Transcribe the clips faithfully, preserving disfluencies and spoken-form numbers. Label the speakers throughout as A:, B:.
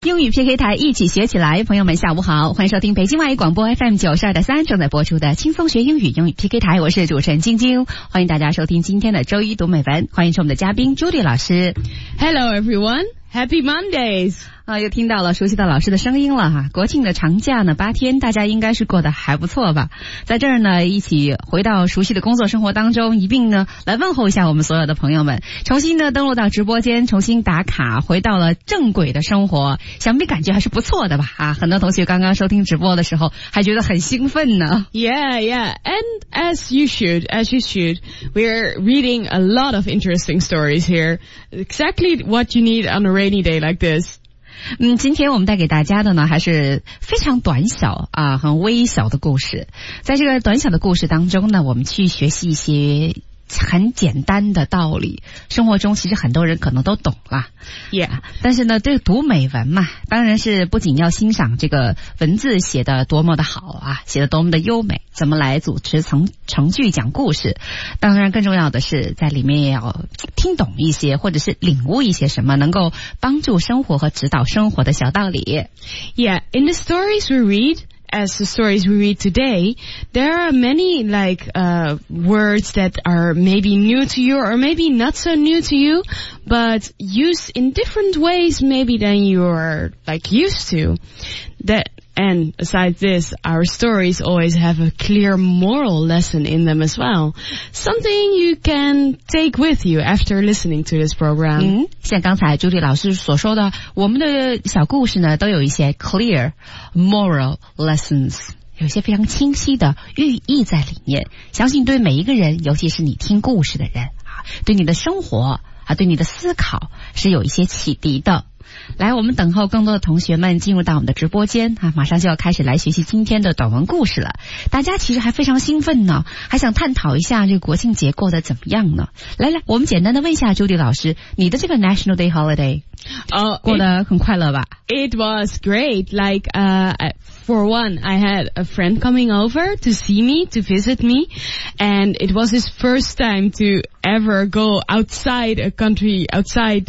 A: 英语 P K 台一起学起来，朋友们下午好，欢迎收听北京外语广播 F M 九十二点三正在播出的轻松学英语英语 P K 台，我是主持人晶晶，欢迎大家收听今天的周一读美文，欢迎是我们的嘉宾 Judy 老师。
B: Hello everyone, happy Mondays。
A: 啊，又听到了熟悉的老师的声音了哈！国庆的长假呢，八天，大家应该是过得还不错吧？在这儿呢，一起回到熟悉的工作生活当中，一并呢来问候一下我们所有的朋友们，重新呢登录到直播间，重新打卡，回到了正轨的生活，想必感觉还是不错的吧？啊，很多同学刚刚收听直播的时候，还觉得很兴奋呢。
B: Yeah, yeah, and as you should, as you should, we're reading a lot of interesting stories here. Exactly what you need on a rainy day like this.
A: 嗯，今天我们带给大家的呢，还是非常短小啊，很微小的故事。在这个短小的故事当中呢，我们去学习一些很简单的道理，生活中其实很多人可能都懂了
B: ，Yeah。
A: 但是呢，这个读美文嘛，当然是不仅要欣赏这个文字写的多么的好啊，写的多么的优美，怎么来组织成成句讲故事，当然更重要的是在里面也要听懂一些，或者是领悟一些什么能够帮助生活和指导生活的小道理。
B: Yeah, in the stories we read.As the stories we read today, there are many like uh words that are maybe new to you or maybe not so new to you, but used in different ways maybe than you are like used to. That and aside this, our stories always have a clear moral lesson in them as well. Something you can take with you after listening to this program.
A: 嗯，像刚才朱莉老师所说的，我们的小故事呢，都有一些 clear moral lessons， 有一些非常清晰的寓意在里面。相信对每一个人，尤其是你听故事的人啊，对你的生活啊，对你的思考是有一些启迪的。来，我们等候更多的同学们进入到我们的直播间啊，马上就要开始来学习今天的短文故事了。大家其实还非常兴奋呢，还想探讨一下这个国庆节过得怎么样呢？来来，我们简单的问一下 Judy 老师，你的这个 National Day Holiday
B: 哦、uh,
A: 过得很快乐吧？
B: It was great. Like, uh, for one, I had a friend coming over to see me, to visit me, and it was his first time to ever go outside a country, outside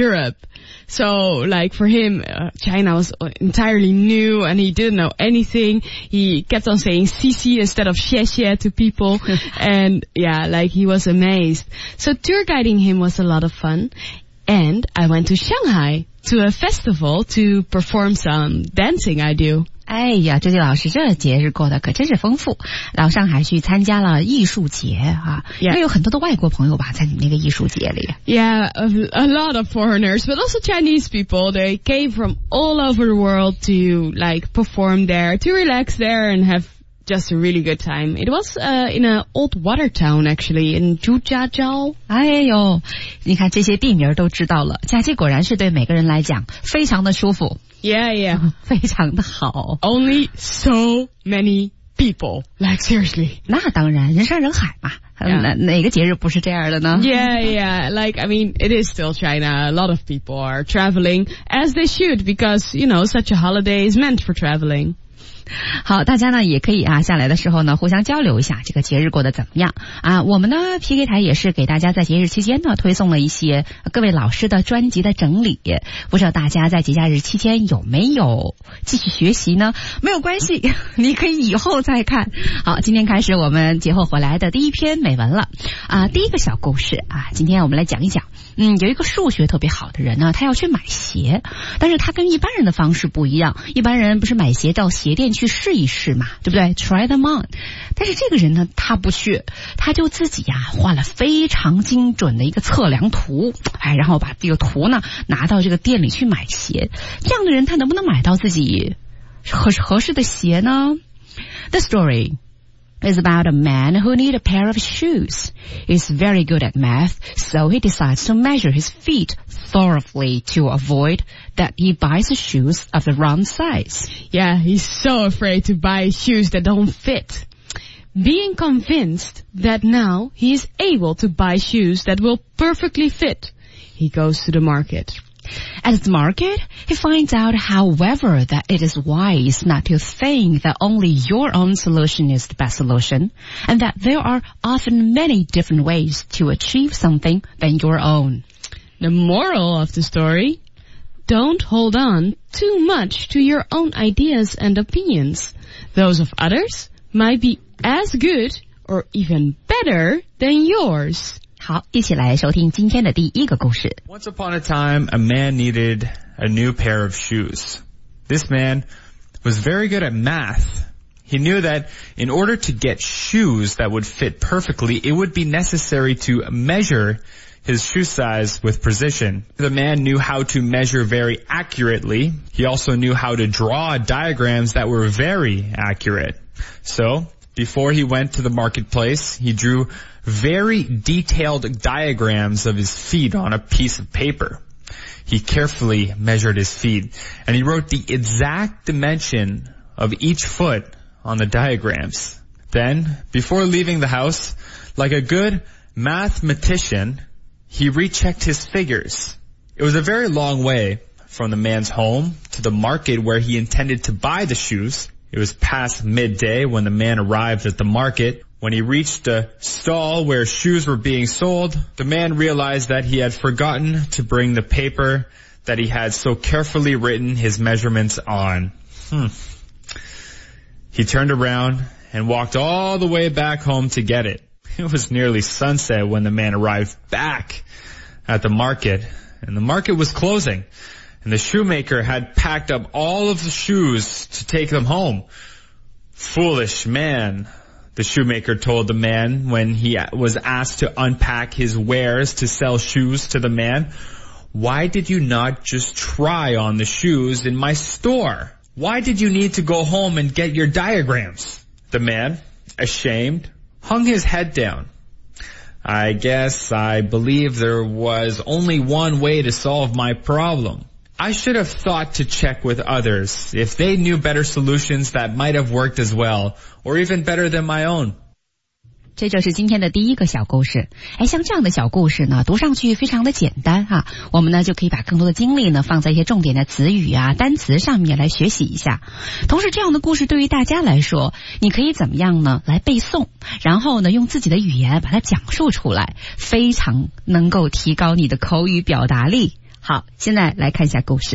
B: Europe.So, like, for him, uh, China was entirely new and he didn't know anything. He kept on saying "xixi" instead of "xie xie" to people. And, yeah, like, he was amazed. So, tour guiding him was a lot of fun. And I went to Shanghai to a festival to perform some dancing I do.
A: 哎呀，这位老师这节日过得可真是丰富，到上海去参加了艺术节啊，
B: Yeah.
A: 因为有很多的外国朋友吧，在你那个艺术节里。
B: Yeah, a, a lot of foreigners, but also Chinese people. They came from all over the world to like perform there, to relax there and have just a really good time. It was uh, in an old water town actually, in Zhujiajiao.
A: 哎呦，你看这些地名都知道了，假期果然是对每个人来讲非常的舒服。
B: Yeah, yeah.
A: 非常的好。
B: Only so many people. Like, seriously.
A: 那当然，人山人海嘛。Yeah. 哪, 哪个节日不是这样的呢？
B: Yeah, yeah. Like, I mean, it is still China. A lot of people are traveling, as they should, because, you know, such a holiday is meant for traveling.
A: 好，大家呢也可以啊下来的时候呢互相交流一下这个节日过得怎么样啊。我们呢 P K 台也是给大家在节日期间呢推送了一些各位老师的专辑的整理，不知道大家在节假日期间有没有继续学习呢？没有关系，你可以以后再看。好，今天开始我们节后回来的第一篇美文了啊。第一个小故事啊，今天我们来讲一讲。嗯，有一个数学特别好的人呢，他要去买鞋，但是他跟一般人的方式不一样。一般人不是买鞋到鞋店去试一试嘛，对不对 ？Try them on。但是这个人呢，他不去，他就自己呀、啊、画了非常精准的一个测量图，哎，然后把这个图呢拿到这个店里去买鞋。这样的人，他能不能买到自己合合适的鞋呢 ？The story.is about a man who needs a pair of shoes. He's very good at math, so he decides to measure his feet thoroughly to avoid that he buys shoes of the wrong size.
B: Yeah, he's so afraid to buy shoes that don't fit. Being convinced that now he is able to buy shoes that will perfectly fit, he goes to the market.At
A: the market, he finds out, however, that it is wise not to think that only your own solution is the best solution, and that there are often many different ways to achieve something than your own.
B: The moral of the story: don't hold on too much to your own ideas and opinions. Those of others might be as good or even better than yours.
A: 好，一起来收听今天的第一个故事。
C: Once upon a time, a man needed a new pair of shoes. This man was very good at math. He knew that in order to get shoes that would fit perfectly, it would be necessary to measure his shoe size with precision. The man knew how to measure very accurately. He also knew how to draw diagrams that were very accurate. So, before he went to the marketplace, he drew very detailed diagrams of his feet on a piece of paper. He carefully measured his feet, and he wrote the exact dimension of each foot on the diagrams. Then, before leaving the house, like a good mathematician, he rechecked his figures. It was a very long way from the man's home to the market where he intended to buy the shoes. It was past midday when the man arrived at the market. When he reached a stall where shoes were being sold, the man realized that he had forgotten to bring the paper that he had so carefully written his measurements on. Hmm. He turned around and walked all the way back home to get it. It was nearly sunset when the man arrived back at the market, and the market was closing, and the shoemaker had packed up all of the shoes to take them home. Foolish man, the shoemaker told the man when he was asked to unpack his wares to sell shoes to the man. Why did you not just try on the shoes in my store? Why did you need to go home and get your diagrams? The man, ashamed, hung his head down. I guess I believe there was only one way to solve my problem. I should have thought to check with others if they knew better solutions that might have worked as well, or even better than my own.
A: 这就是今天的第一个小故事。哎，像这样的小故事呢，读上去非常的简单哈。我们呢就可以把更多的精力呢放在一些重点的词语啊、单词上面来学习一下。同时，这样的故事对于大家来说，你可以怎么样呢？来背诵，然后呢用自己的语言把它讲述出来，非常能够提高你的口语表达力。好，现在来看一下故事。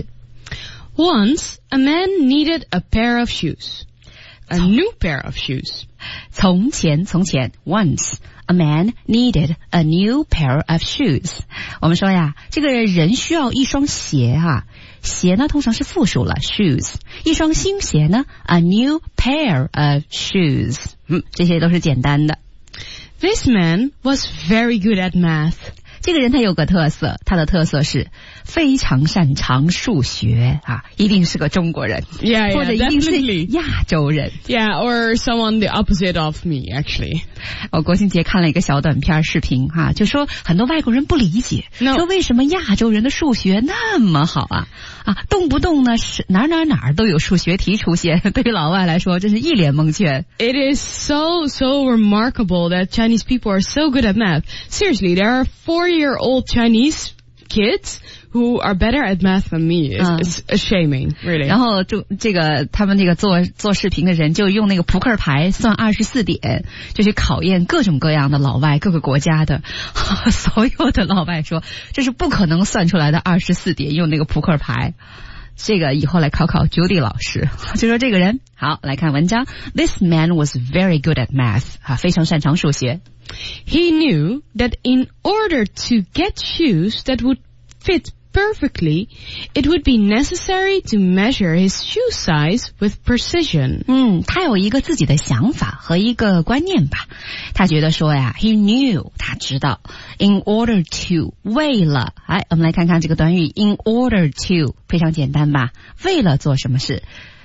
B: Once, a man needed a pair of shoes. A new pair of shoes.
A: 从前，从前 once a man needed a new pair of shoes. 我们说呀，这个人需要一双鞋哈、啊，鞋呢通常是复数了 shoes， 一双新鞋呢 a new pair of shoes. 嗯，这些都是简单的。
B: This man was very good at math.
A: 这个人他有个特色，他的特色是非常擅长数学啊，一定是个中国人，
B: yeah, yeah,
A: 或者一定是亚洲人
B: ，yeah, or someone the opposite of me actually.
A: 我国庆节看了一个小短片视频哈、啊，就说很多外国人不理解，
B: no.
A: 说为什么亚洲人的数学那么好啊啊，动不动呢是哪哪哪都有数学题出现，对于老外来说真是一脸蒙圈。
B: It is so so remarkable that Chinese people are so good at math. Seriously, there are four-year-old Chinese kids who are better at math than me. It's, uh, it's a shaming, really.
A: 然后就这个他们这个做做视频的人就用那个扑克牌算二十四点，就去考验各种各样的老外，各个国家的。所有的老外说这是不可能算出来的二十四点，用那个扑克牌。这个以后来考考 Judy 老师，就说这个人好来看文章。This man was very good at math 啊，非常擅长数学。
B: He knew that in order to get shoes that would fit perfectly, it would be necessary to measure his shoe size with precision.
A: 嗯，他有一个自己的想法和一个观念吧。他觉得说呀 ，he knew 他知道 ，in order to 为了，哎，我们来看看这个短语 in order to 非常简单吧，为了做什么事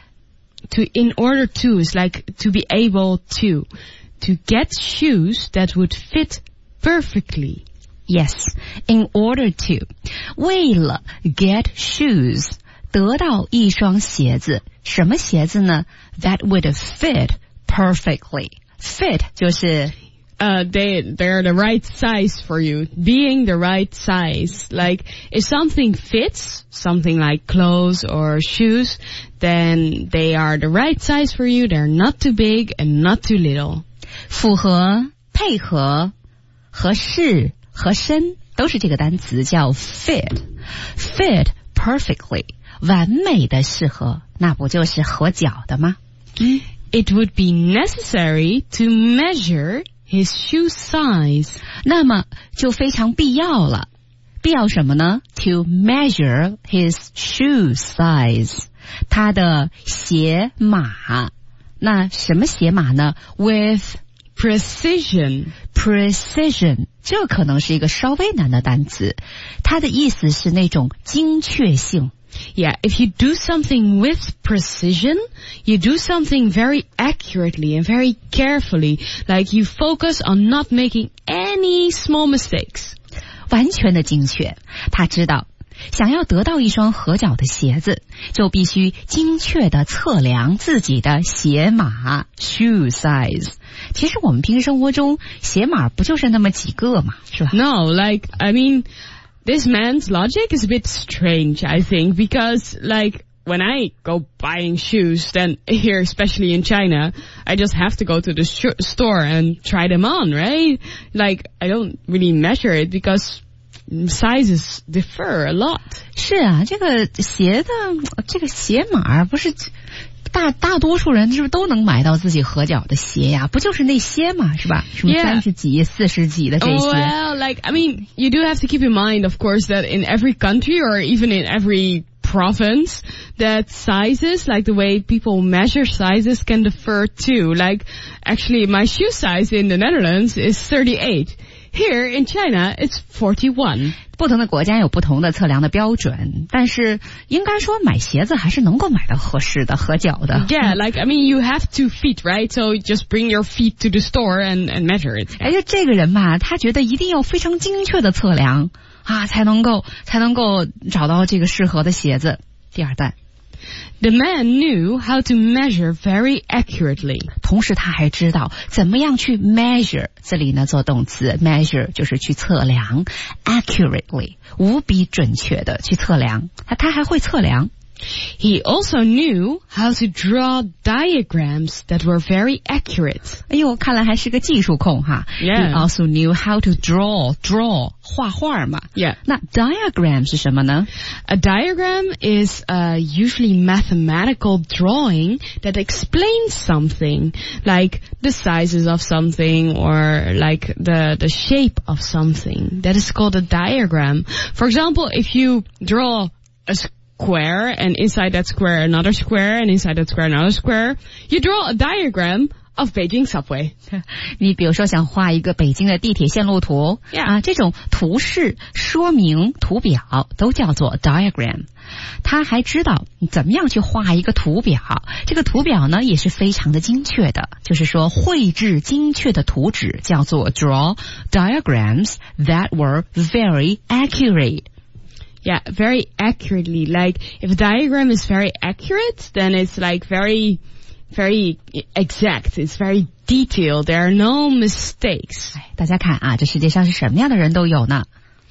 B: ？To in order to is like to be able to to get shoes that would fit perfectly.
A: Yes, in order to 为了 get shoes 得到一双鞋子，什么鞋子呢 ？That would fit perfectly. Fit 就是
B: Uh, they, they're the right size for you. Being the right size. Like, if something fits, something like clothes or shoes, then they are the right size for you. They're not too big and not too little.
A: 符合、配合、合适、合身都是这个单词叫 fit. Fit perfectly， 完美的适合，那不就是合脚的吗？
B: It would be necessary to measure his shoe size.
A: 那么就非常必要了。必要什么呢？ To measure his shoe size， 他的鞋码。那什么鞋码呢？ With
B: precision.
A: Precision， 这可能是一个稍微难的单词，它的意思是那种精确性。
B: Yeah, if you do something with precision, you do something very accurately and very carefully, like you focus on not making any small mistakes.
A: 完全的精确，他知道想要得到一双合脚的鞋子，就必须精确的测量自己的鞋码 shoe size。 其实我们平时生活中鞋码不就是那么几个嘛，是吧？
B: No, like, I mean, this man's logic is a bit strange, I think, because, like, when I go buying shoes, then here, especially in China, I just have to go to the sh- store and try them on, right? Like, I don't really measure it because sizes differ a lot.
A: 是啊，这个鞋的这个鞋码不是大大多数人是不是都能买到自己合脚的鞋呀？不就是那些嘛，是吧？什么三十几、四十几的这些。
B: Well, like, I mean, you do have to keep in mind, of course, that in every country or even in every province, that sizes, like the way people measure sizes, can differ too. Like, actually, my shoe size in the Netherlands is thirty-eight. Here in China, it's forty-one.
A: 不同的国家有不同的测量的标准，但是应该说买鞋子还是能够买到合适的合脚的。
B: Yeah, like, I mean, you have two feet, right? So just bring your feet to the store and, and measure it.
A: 而且这个人吧，他觉得一定要非常精确的测量啊，才能够才能够找到这个适合的鞋子。第二段。
B: The man knew how to measure very accurately.
A: 同时他还知道怎么样去 measure， 这里呢做动词 measure 就是去测量 accurately 无比准确的去测量，他他还会测量。
B: He also knew how to draw diagrams that were very accurate.
A: 哎呦，看来还是个技术控哈。
B: Yeah.
A: He also knew how to draw, draw 画画嘛。
B: Yeah.
A: 那 diagram 是什么呢？
B: A diagram is uh, usually mathematical drawing that explains something, like the sizes of something or like the, the shape of something. That is called a diagram. For example, if you draw a square and inside that square another square and inside that square another square, you draw a diagram of Beijing subway.
A: 你比如说想画一个北京的地铁线路图
B: Yeah.
A: 啊，这种图示、说明、图表都叫做 diagram。他还知道怎么样去画一个图表，这个图表呢也是非常的精确的，就是说绘制精确的图纸叫做 draw diagrams that were very accurate。
B: Yeah, very accurately. Like, if a diagram is very accurate, then it's like very, very exact. It's very detailed. There are no mistakes.
A: 大家看啊，这世界上是什么样的人都有呢？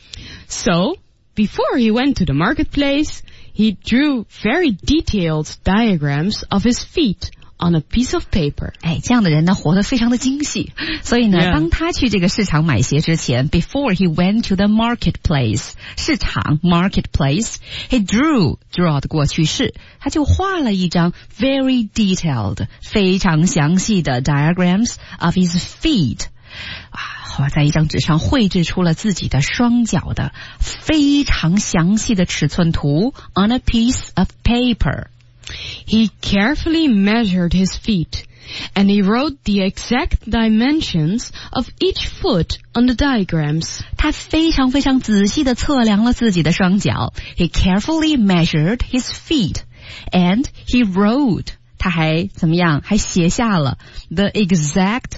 B: So, before he went to the marketplace, he drew very detailed diagrams of his feet on a piece of paper.
A: 哎，这样的人呢，活得非常的精细。所以呢，
B: Yeah.
A: 当他去这个市场买鞋之前 ，before he went to the marketplace， 市场 marketplace，he drew draw 的过去式，他就画了一张 very detailed 非常详细的 diagrams of his feet。啊，在一张纸上绘制出了自己的双脚的非常详细的尺寸图 on a piece of paper。
B: He carefully measured his feet, and he wrote the exact dimensions of each foot on the diagrams.
A: 他非常非常仔细地测量了自己的双脚。He carefully measured his feet, and he wrote. 他还怎么样？还写下了 the exact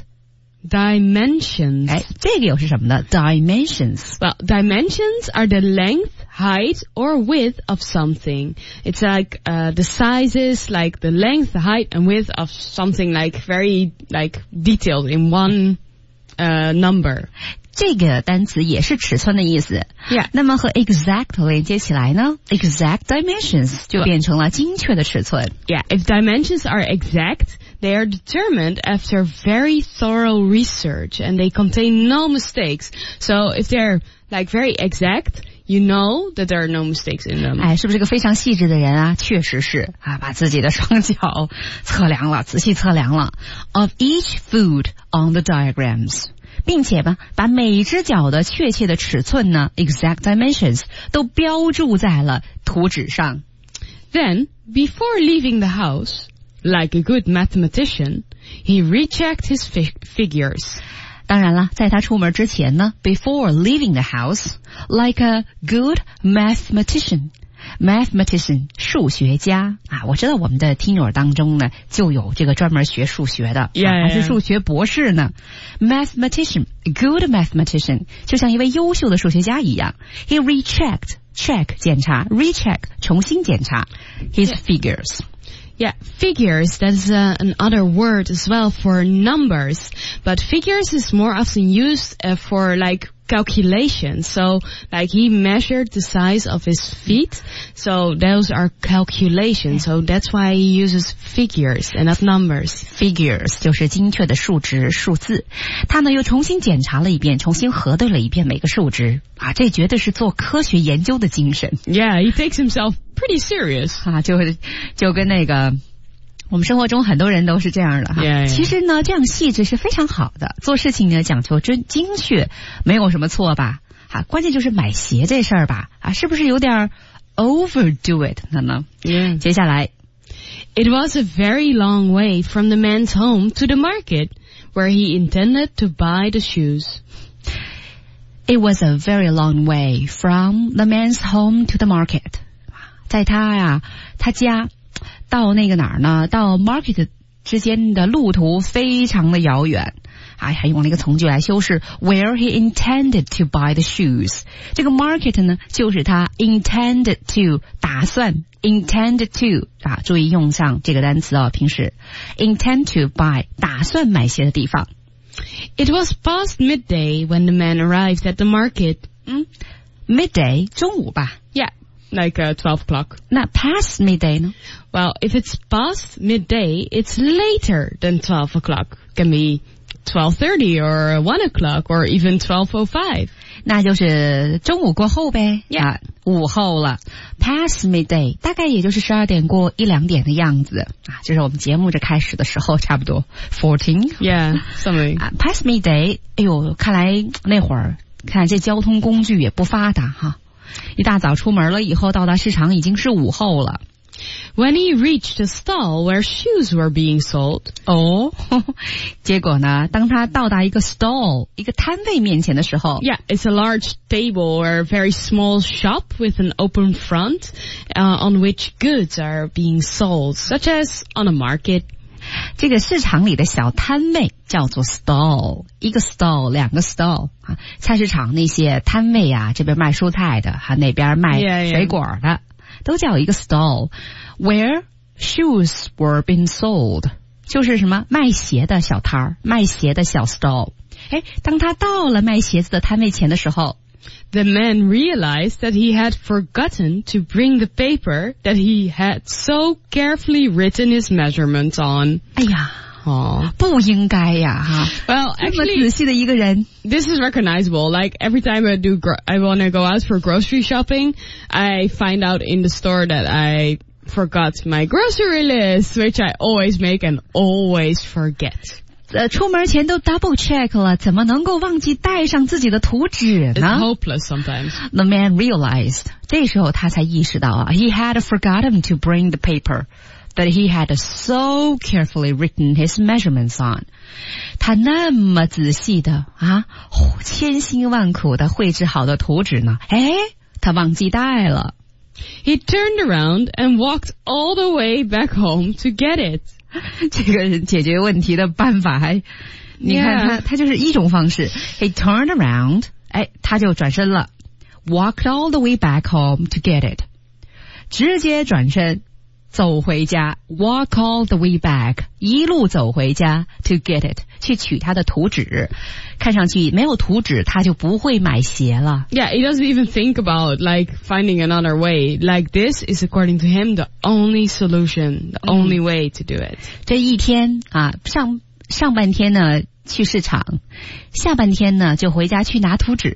B: Dimensions.
A: 哎，这个又是什么呢 ？Dimensions.
B: Well, dimensions are the length, height, or width of something. It's like uh, the sizes, like the length, the height, and width of something, like very like detailed in one uh, number.
A: 这个单词也是尺寸的意思。
B: Yeah.
A: 那么和 exact 连接起来呢 ，exact dimensions 就变成了精确的尺寸。
B: Yeah, if dimensions are exact, they are determined after very thorough research and they contain no mistakes. So if they're like very exact, you know that there are no mistakes in them.
A: 哎，是不是个非常细致的人啊？确实是啊，把自己的双脚测量了，仔细测量了。Of each foot on the diagrams， 并且吧，把每只脚的确切的尺寸呢 ，exact dimensions 都标注在了图纸上。
B: Then, before leaving the house, like a good mathematician, he rechecked his fi- figures.
A: 当然了，在他出门之前呢 ，before leaving the house, like a good mathematician, mathematician 数学家啊，我知道我们的听友当中呢就有这个专门学数学的，
B: yeah,
A: 啊、还是数学博士呢。Mathematician, good mathematician 就像一位优秀的数学家一样。He rechecked, check 检查 ，recheck 重新检查 his
B: yeah.
A: figures.
B: Yeah, figures, that's uh, another word as well for numbers. But figures is more often used uh, for like calculation. So like he measured the size of his feet. So those are calculations. So that's why he uses figures and not numbers.
A: Figures 就是精确的数值、数字。他呢又重新检查了一遍，重新核对了一遍每个数值啊，这绝对是做科学研究的精神。
B: Yeah, he takes himself pretty serious.
A: 啊，就就跟那个我们生活中很多人都是这样的哈。
B: Yeah, yeah.
A: 其实呢，这样细致是非常好的，做事情呢讲求真精确，没有什么错吧？啊，关键就是买鞋这事儿吧，啊，是不是有点 overdo it 了呢？
B: Yeah.
A: 接下来
B: It was a very long way from the man's home to the market, where he intended to buy the shoes.
A: It was a very long way from the man's home to the market. 在他呀，他家到那个哪儿呢？到 market 之间的路途非常的遥远。哎，还用了一个从句来修饰 where he intended to buy the shoes。这个 market 呢，就是他 intended to 打算 intended to 啊，注意用上这个单词哦，平时 intend to buy 打算买鞋的地方。
B: It was past midday when the man arrived at the market.
A: 嗯 ，midday 中午吧。
B: Yeah, like uh, twelve o'clock.
A: 那 past midday 呢？
B: Well, if it's past midday, it's later than twelve o'clock. Can be twelve thirty or one o'clock or even twelve oh five.
A: 那就是中午过后呗，
B: Yeah.
A: 啊，午后了 ，past midday 大概也就是十二点过一两点的样子啊，就是我们节目这开始的时候差不多 fourteen
B: Yeah, something.
A: 啊 ，past midday，哎呦，看来那会儿看这交通工具也不发达哈，一大早出门了以后到达市场已经是午后了。
B: When he reached a stall where shoes were being sold.
A: 哦，结果呢，当他到达一个 stall 一个摊位面前的时候
B: Yeah, it's a large table or a very small shop with an open front uh, on which goods are being sold, such as on a market.
A: 这个市场里的小摊位叫做 stall， 一个 stall， 两个 stall 啊。菜市场那些摊位啊，这边卖蔬菜的，还那边卖
B: Yeah, yeah.
A: 水果的，都叫一个 stall。Where shoes were being sold， 就是什么卖鞋的小摊儿，卖鞋的小 stall。哎，当他到了卖鞋子的摊位前的时候
B: The man realized that he had forgotten to bring the paper that he had so carefully written his measurements on.
A: 哎呀，
B: Aww.
A: 不应该呀哈，
B: Well,
A: 这么
B: actually,
A: 仔细的一个人。
B: this is recognizable. Like every time I do, gro- I want to go out for grocery shopping, I find out in the store that I forgot my grocery list, which I always make and always forget.
A: 呃，出门前都 double check 了，怎么能够忘记带上自己的图纸
B: It's
A: 呢
B: hopeless sometimes.
A: ？The man realized， 这时候他才意识到啊 ，he had forgotten to bring the paper that he had so carefully written his measurements on。他那么仔细的啊，千辛万苦的绘制好的图纸呢，哎，他忘记带了。
B: He turned around and walked all the way back home to get it.
A: 这个解决问题的办法还，你看他
B: Yeah.
A: 他就是一种方式。He turned around， 哎，他就转身了 ，walked all the way back home to get it， 直接转身走回家 ，walk all the way back， 一路走回家 to get it， 去取他的图纸。看上去没有图纸，他就不会买鞋了。
B: Yeah, he doesn't even think about like finding another way. Like this is according to him the only solution, the only way to do it.
A: 这一天啊，上上半天呢去市场，下半天呢就回家去拿图纸。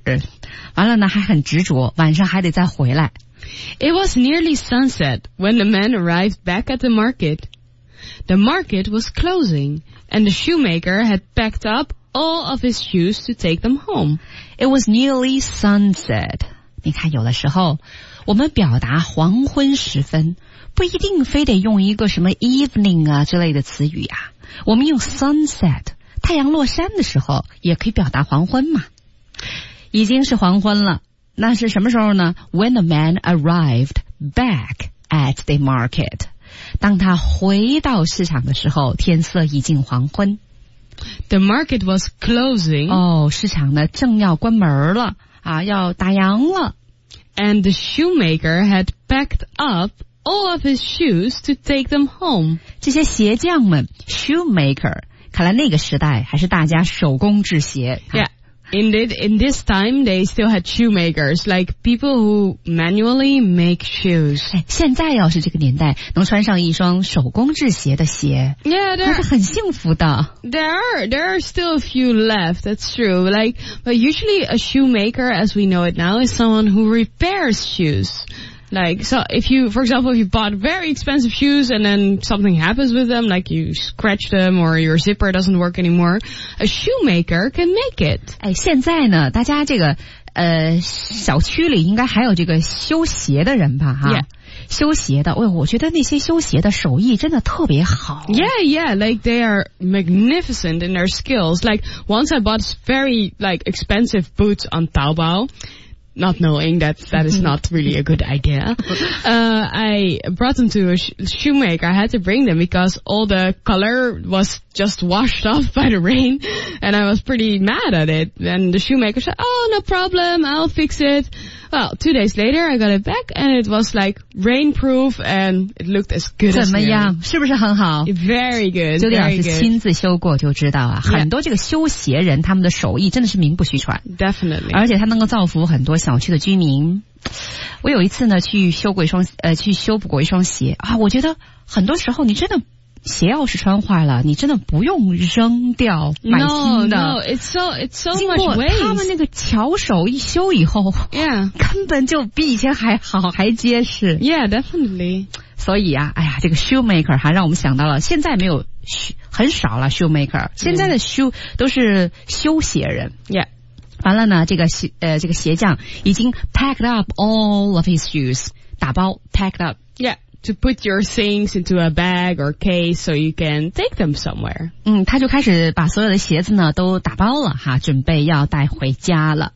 A: 完了呢还很执着，晚上还得再回来。
B: It was nearly sunset when the man arrived back at the market. The market was closing, and the shoemaker had packed up all of his shoes to take them home.
A: It was nearly sunset. 你看，有的时候我们表达黄昏时分，不一定非得用一个什么 evening 啊之类的词语啊，我们用 sunset， 太阳落山的时候也可以表达黄昏嘛。已经是黄昏了，那是什么时候呢？ When the man arrived back at the market. 当他回到市场的时候，天色已经黄昏。
B: The market was closing.
A: 哦，市场呢正要关门了啊，要打烊了。
B: And the shoemaker had packed up all of his shoes to take them home.
A: 这些鞋匠们 shoemaker， 看来那个时代还是大家手工制鞋。
B: Yeah. Indeed, in this time, they still had shoemakers, like people who manually make shoes.
A: 哎，现在要是这个年代能穿上一双手工制鞋的鞋，
B: Yeah,
A: 那是
B: there,
A: 很幸福的。
B: there are, there are still a few left, that's true. Like, but usually a shoemaker, as we know it now, is someone who repairs shoes. Like, so if you, for example, if you bought very expensive shoes and then something happens with them, like you scratch them or your zipper doesn't work anymore, a shoemaker can make it.
A: 哎，现在呢，大家这个呃小区里应该还有这个修鞋的人吧？哈。
B: Yeah.
A: 修鞋的，我我觉得那些修鞋的手艺真的特别好。
B: Yeah, yeah, like they are magnificent in their skills. Like once I bought very like expensive boots on Taobao. Not knowing that that is not really a good idea. Uh, I brought them to a sh- shoemaker. I had to bring them because all the color was just washed off by the rain and I was pretty mad at it. And the shoemaker said, oh, no problem, I'll fix it. Well, two days later I got it back and it was like rainproof and it looked as good as new.
A: 怎么样？是不是很好？
B: Very good,
A: 九弟老
B: very
A: 师
B: good.
A: 亲自修过就知道啊，
B: Yeah.
A: 很多这个修鞋人他们的手艺真的是名不虚传。
B: Definitely.
A: 而且他能够造福很多小区的居民。我有一次呢去修过一双呃去修补过一双鞋啊，我觉得很多时候你真的鞋要是穿坏了，你真的不用扔掉买
B: No,
A: 新的。
B: no, it's so, it's so
A: 经
B: much
A: 过
B: waste.
A: 他们那个巧手一修以后，
B: Yeah.
A: 根本就比以前还好还结实。
B: Yeah, definitely.
A: 所以啊，哎呀，这个 shoemaker 还让我们想到了，现在没有很少了 shoemaker， 现在的 shoe 都是修鞋人。
B: Yeah.
A: 完了呢，这个鞋呃这个鞋匠已经 packed up all of his shoes， 打包 packed up。
B: Yeah, to put your things into a bag or case so you can take them somewhere.
A: 嗯，他就开始把所有的鞋子呢都打包了哈，准备要带回家了。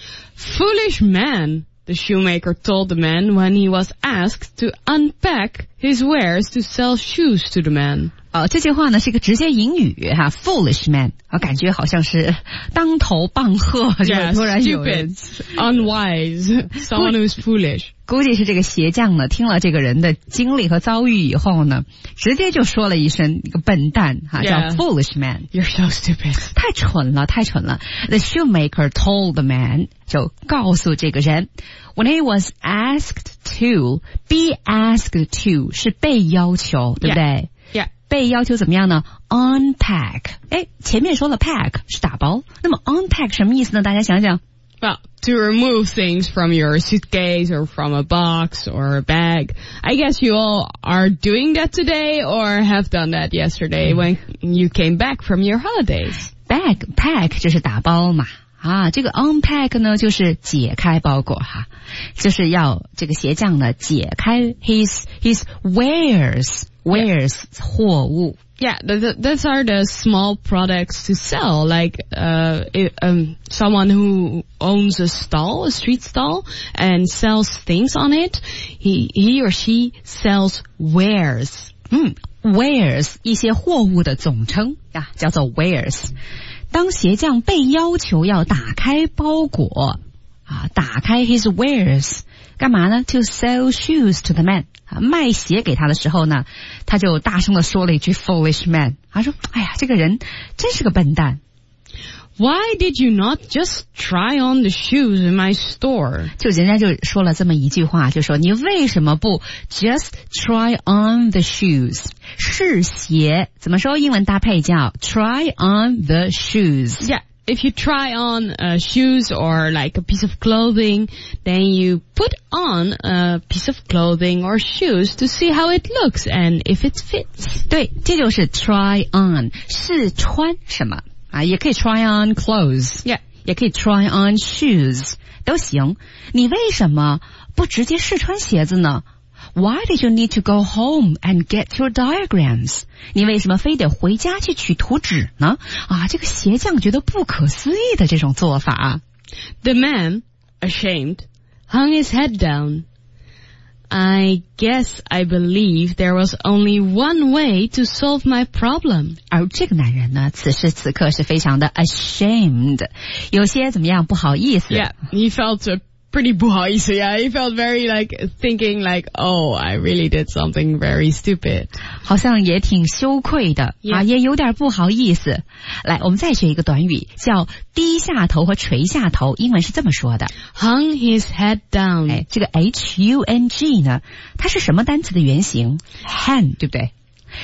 B: Foolish man, the shoemaker told the man when he was asked to unpack his wares to sell shoes to the man.
A: 哦，这句话呢是一个直接引语哈 ，foolish man， 我感觉好像是当头棒喝，就
B: Yeah,
A: 突然有人
B: stupid, unwise, someone who's foolish.
A: 估计是这个鞋匠呢，听了这个人的经历和遭遇以后呢，直接就说了一声一个笨蛋哈，
B: Yeah.
A: 叫 foolish man，
B: You're so stupid.
A: 太蠢了，太蠢了。The shoemaker told the man， 就告诉这个人 ，when he was asked to be asked to 是被要求，对不对？
B: Yeah.
A: 被要求怎么样呢 ？Unpack， 哎，前面说了 pack 是打包，那么 unpack 什么意思呢？大家想想。
B: Well, to remove things from your suitcase or from a box or a bag. I guess you all are doing that today or have done that yesterday when you came back from your holidays.
A: Bag pack 就是打包嘛，啊，这个 unpack 呢就是解开包裹哈，就是要这个鞋匠呢解开 his his wares wares 货物。
B: Yeah, th- th- those are the small products to sell, like uh, it, um, someone who owns a stall, a street stall, and sells things on it. He he or she sells wares.
A: 嗯 wares 一些货物的总称呀，叫做 wares。当鞋匠被要求要打开包裹啊，打开 his wares， 干嘛呢 ？To sell shoes to the man。卖鞋给他的时候呢，他就大声地说了一句 foolish man， 他说哎呀这个人真是个笨蛋。
B: Why did you not just try on the shoes in my store?
A: 就人家就说了这么一句话，就说你为什么不 just try on the shoes， 试鞋怎么说英文搭配叫 try on the shoes。
B: Yeah, if you try on uh, shoes or like a piece of clothing, then you put on a piece of clothing or shoes to see how it looks and if it fits.
A: 对，这就是 try on， 试穿什么啊？也可以 try on clothes，
B: Yeah，
A: 也可以 try on shoes， 都行。你为什么不直接试穿鞋子呢？Why did you need to go home and get your diagrams? 你为什么非得回家去取图纸呢？啊，这个鞋匠觉得不可思议的这种做法。
B: The man, ashamed, hung his head down. I guess I believe there was only one way to solve my problem.
A: 而这个男人呢，此时此刻是非常的 ashamed， 有些怎么样不好意思。
B: Yeah, he felt a pretty 不好意思 yeah, he felt very like thinking like, oh, I really did something very stupid.
A: 好像也挺羞愧的、
B: yeah.
A: 啊，也有点不好意思。来，我们再学一个短语，叫低下头和垂下头，英文是这么说的
B: ，hung his head down。
A: 哎，这个 H U N G 呢，它是什么单词的原型 ？hang， 对不对？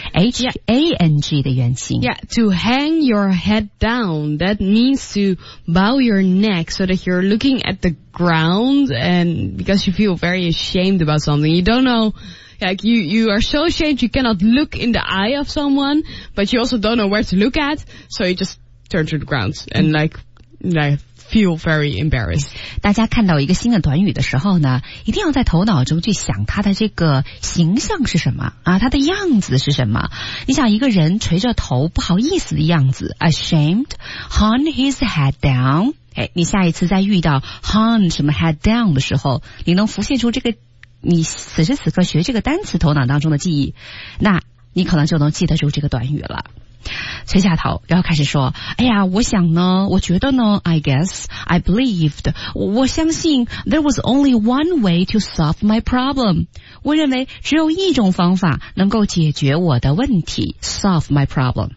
A: H A N G 的原型。
B: Yeah, to hang your head down, that means to bow your neck so that you're looking at the ground and because you feel very ashamed about something. You don't know, like you, you are so ashamed you cannot look in the eye of someone, but you also don't know where to look at, so you just turn to the ground and like, like feel very embarrassed.
A: 大家看到一个新的短语的时候呢，一定要在头脑中去想它的这个形象是什么啊，它的样子是什么。你想一个人垂着头不好意思的样子 ashamed, hung his head down。 哎，你下一次再遇到 hung 什么 head down 的时候，你能浮现出这个你此时此刻学这个单词头脑当中的记忆，那你可能就能记得住这个短语了。垂下头，然后开始说，哎呀，我想呢，我觉得呢 I guess, I believed, 我相信 there was only one way to solve my problem. 我认为只有一种方法能够解决我的问题 solve my problem.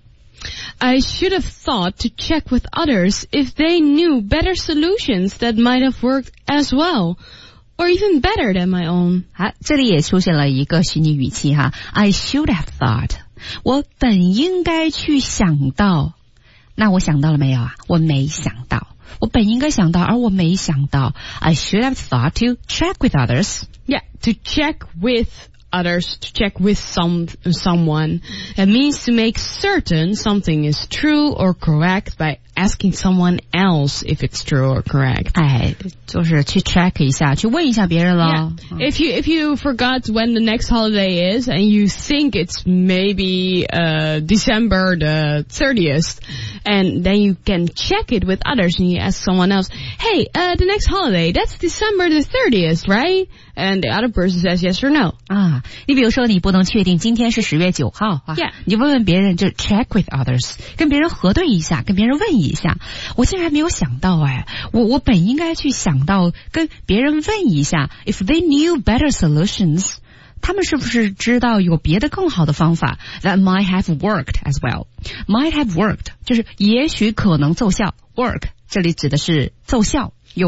B: I should have thought to check with others if they knew better solutions that might have worked as well, or even better than my own.
A: 好，这里也出现了一个虚拟语气哈 I should have thought，我本应该去想到，那我想到了没有啊？我没想到，我本应该想到，而我没想到。I should have thought to check with others.
B: Yeah, to check with others, to check with some someone. It means to make certain something is true or correct by asking someone else if it's true or correct.
A: 哎，就是去 check 一下，去问一下别人了。
B: Yeah. If you if you forgot when the next holiday is and you think it's maybe uh December the thirtieth, and then you can check it with others and you ask someone else, hey, uh the next holiday, that's December the thirtieth, right? And the other person says yes or no.
A: 啊，你比如说你不能确定今天是十月九号啊，
B: Yeah.
A: 你就问问别人，就 check with others， 跟别人核对一下，跟别人问一下。我竟然没有想到哎，我我本应该去想到跟别人问一下 ，if they knew better solutions， 他们是不是知道有别的更好的方法 that might have worked as well。might have worked 就是也许可能奏效 ，work 这里指的是奏效有。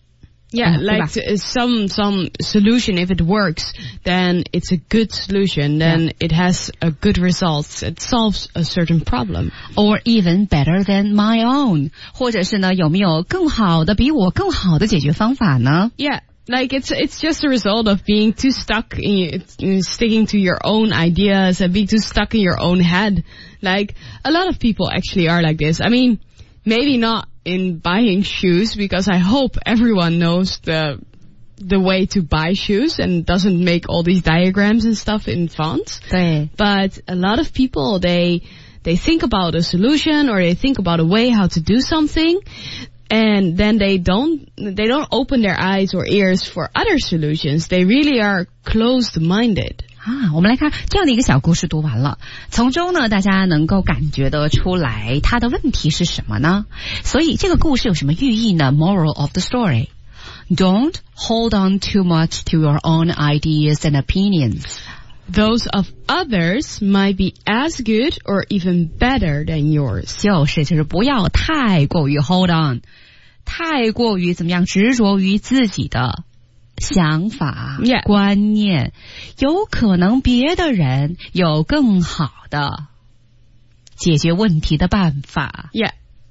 B: Yeah,
A: Uh,
B: like uh, some some solution, if it works, then it's a good solution, then
A: Yeah.
B: it has a good results, it solves a certain problem.
A: Or even better than my own， 或者是呢，有没有更好的、比我更好的解决方法呢？
B: Yeah, like it's it's just a result of being too stuck in, in sticking to your own ideas and being too stuck in your own head. Like a lot of people actually are like this. I mean, maybe not in buying shoes, because I hope everyone knows the the way to buy shoes and doesn't make all these diagrams and stuff in fonts.
A: 对
B: But a lot of people, they they think about a solution or they think about a way how to do something, and then they don't they don't open their eyes or ears for other solutions. They really are closed-minded.
A: 啊，我们来看这样的一个小故事读完了，从中呢，大家能够感觉得出来它的问题是什么呢？所以这个故事有什么寓意呢？ Moral of the story: Don't hold on too much to your own ideas and opinions.
B: Those of others might be as good or even better than yours.
A: 就是就是不要太过于 hold on， 太过于怎么样执着于自己的想法、
B: Yeah.
A: 观念，有可能别的人有更好的解决问题的办法。
B: Yeah.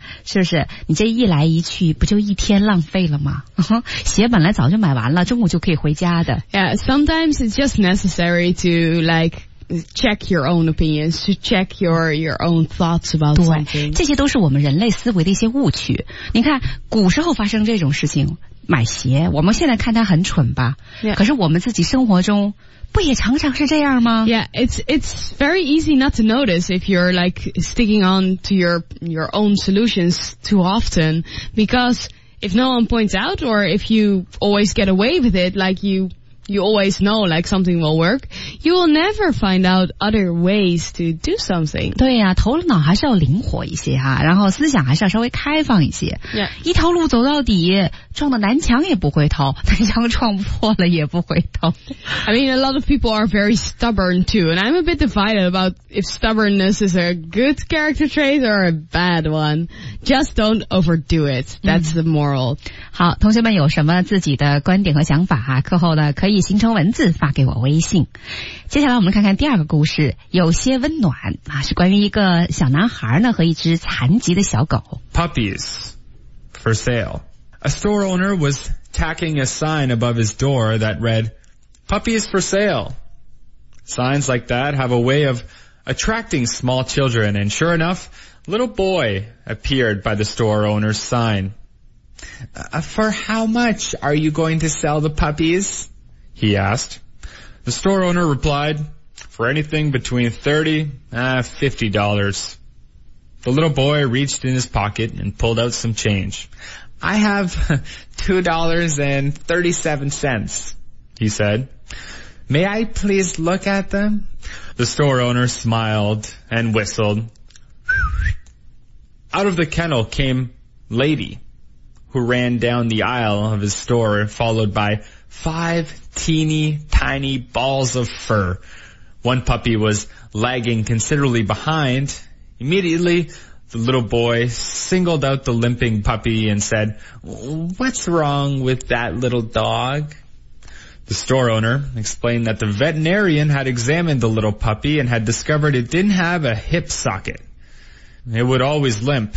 A: 是不是？你这一来一去，不就一天浪费了吗？鞋本来早就买完了，中午就可以回家的。
B: Yeah, sometimes it's just necessary to like check your own opinions, to check your your own thoughts about
A: 对
B: something.
A: 这些都是我们人类思维的一些误区。你看，古时候发生这种事情，买鞋，我们现在看它很蠢吧？
B: Yeah.
A: 可是我们自己生活中不也常常是这样吗？
B: Yeah, it's it's very easy not to notice if you're like sticking on to your your own solutions too often, because if no one points out, or if you always get away with it, like you you always know like something will work, you will never find out other ways to do something.
A: 对呀、啊，头脑还是要灵活一些哈，然后思想还是要稍微开放一些。
B: Yeah.
A: 一条路走到底，撞到南墙也不回头，南墙撞破了也不回头。
B: I mean, a lot of people are very stubborn too, and I'm a bit divided about if stubbornness is a good character trait or a bad one. Just don't overdo it. That's the moral.
A: 好，同学们有什么自己的观点和想法哈？课后呢可以形成文字发给我微信。接下来我们看看第二个故事，有些温暖啊，是关于一个小男孩呢和一只残疾的小狗。
C: Puppies for sale. A store owner was tacking a sign above his door that read, "Puppies for sale." Signs like that have a way of attracting small children, and sure enough, a little boy appeared by the store owner's sign. Uh, for how much are you going to sell the puppies? He asked. The store owner replied, for anything between thirty and fifty dollars. The little boy reached in his pocket and pulled out some change. I have two dollars and thirty-seven cents, he said. May I please look at them? The store owner smiled and whistled. Out of the kennel came Lady, who ran down the aisle of his store, followed by five teeny tiny balls of fur. One puppy was lagging considerably behind. Immediately, the little boy singled out the limping puppy and said, "What's wrong with that little dog?" The store owner explained that the veterinarian had examined the little puppy and had discovered it didn't have a hip socket. It would always limp.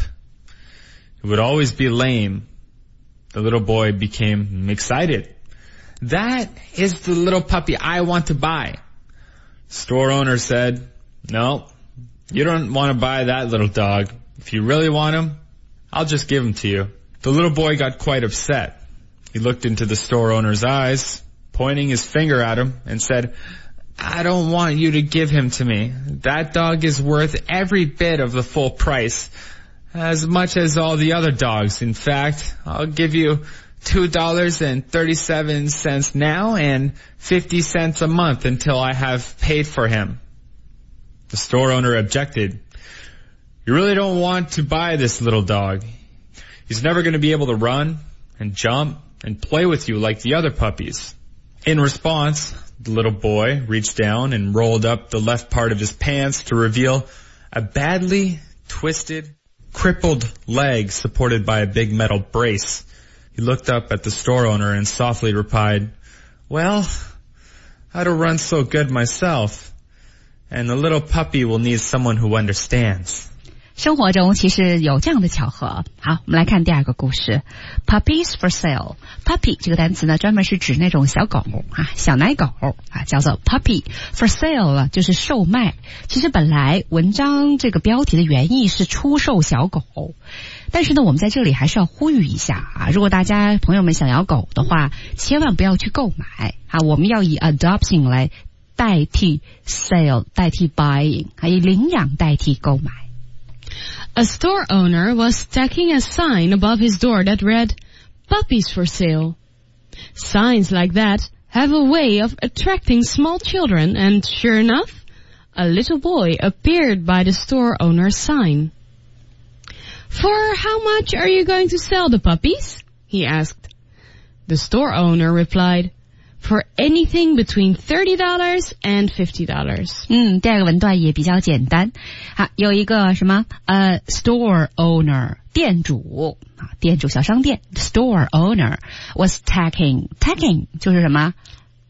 C: It would always be lame. The little boy became excited. That is the little puppy I want to buy. Store owner said, "No, you don't want to buy that little dog. If you really want him, I'll just give him to you." The little boy got quite upset. He looked into the store owner's eyes, pointing his finger at him, and said, "I don't want you to give him to me. That dog is worth every bit of the full price, as much as all the other dogs. In fact, I'll give you two dollars and thirty-seven cents now and fifty cents a month until I have paid for him." The store owner objected. "You really don't want to buy this little dog. He's never going to be able to run and jump and play with you like the other puppies." In response, the little boy reached down and rolled up the left part of his pants to reveal a badly twisted, crippled leg supported by a big metal brace. He looked up at the store owner and softly replied, "Well, I don't run so good myself, and the little puppy will need someone who understands."
A: 生活中其实有这样的巧合。好，我们来看第二个故事 ，Puppies for sale。Puppy 这个单词呢，专门是指那种小狗啊，小奶狗啊，叫做 puppy for sale 了，就是售卖。其实本来文章这个标题的原意是出售小狗，但是呢，我们在这里还是要呼吁一下啊，如果大家朋友们想要狗的话，千万不要去购买啊，我们要以 adoption 来代替 sale， 代替 buying， 还以领养代替购买。
B: A store owner was tacking a sign above his door that read, "Puppies for sale." Signs like that have a way of attracting small children, and sure enough, a little boy appeared by the store owner's sign. "For how much are you going to sell the puppies?" he asked. The store owner replied, "For anything between thirty dollars and fifty dollars."
A: 嗯，第二个文段也比较简单。好，有一个什么呃 store owner 店主啊，店主小商店 store owner was tacking tacking 就是什么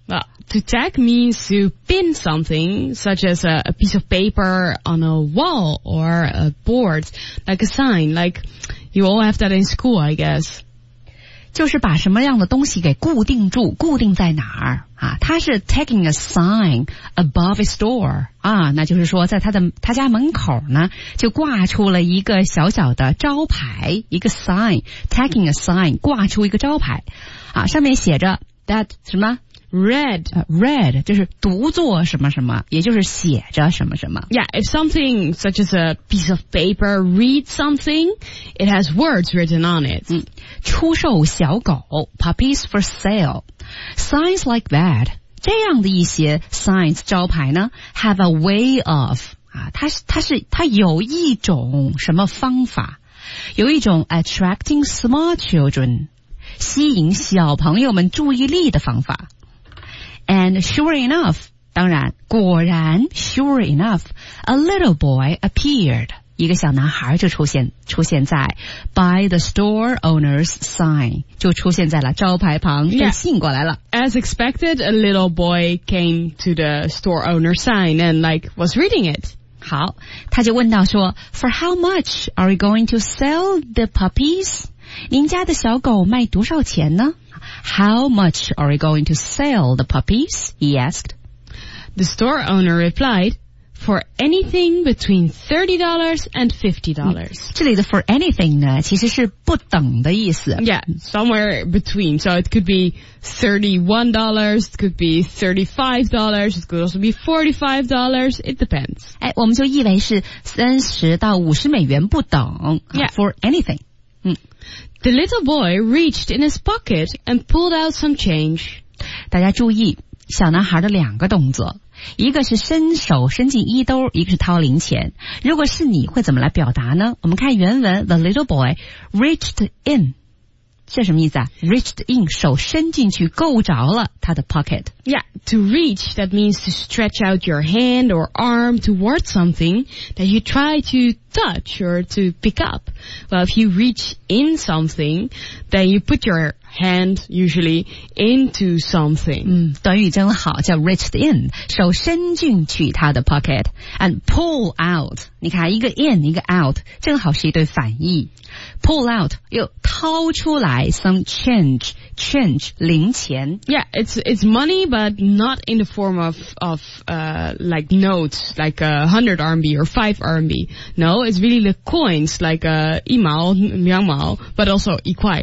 B: Well, to tack means to pin something, such as a, a piece of paper on a wall or a board, like a sign. Like you all have that in school, I guess.
A: 就是把什么样的东西给固定住，固定在哪儿啊？他是 tagging a sign above his door 啊，那就是说在他的他家门口呢，就挂出了一个小小的招牌，一个 sign tagging a sign 挂出一个招牌啊，上面写着 that 什么
B: Read.
A: Uh, read 就是读作什么什么，也就是写着什么什么。
B: Yeah, if something such as a piece of paper reads something, it has words written on it.
A: 嗯，出售小狗 puppies for sale. Signs like that. 这样的一些 signs 招牌呢 have a way of 啊，它是它是它有一种什么方法，有一种 attracting small children 吸引小朋友们注意力的方法。And sure enough, 当然，果然 sure enough, a little boy appeared. 一个小男孩就出现出现在 by the store owner's sign, 就出现在了招牌旁，被吸引过来了。
B: As expected, a little boy came to the store owner's sign and like was reading it.
A: 好，他就问到说 For how much are we going to sell the puppies? 您家的小狗卖多少钱呢？How much are we going to sell the puppies? He asked.
B: The store owner replied, For anything between thirty dollars and fifty dollars.
A: 这里的 for anything 呢，其实是不等的意思。
B: Yeah, somewhere between. So it could be thirty-one dollars, it could be thirty-five dollars, it could also be forty-five dollars. It depends.
A: 哎，我们就以为是三十到五十美元不等。
B: Yeah.
A: For anything. 嗯。
B: The little boy reached in his pocket and pulled out some change.
A: 大家注意，小男孩的两个动作，一个是伸手伸进衣兜，一个是掏零钱。如果是你会怎么来表达呢？我们看原文 ，The little boy reached in， 这什么意思啊 ？Reached in， 手伸进去够着了他的 pocket。
B: Yeah, to reach, that means to stretch out your hand or arm towards something that you try to touch or to pick up. Well, if you reach in something, then you put your hand usually into something.
A: 嗯，短语真好，叫 reached in， 手伸进去他的 pocket and pull out。你看，一个 in， 一个 out， 正好是一对反义。Pull out 又掏出来 some change, change 零钱。
B: Yeah, it's it's money, but not in the form of of uh like notes, like a hundred R M B or five R M B. No, it's really the coins, like uh 一毛、两毛, but also 一块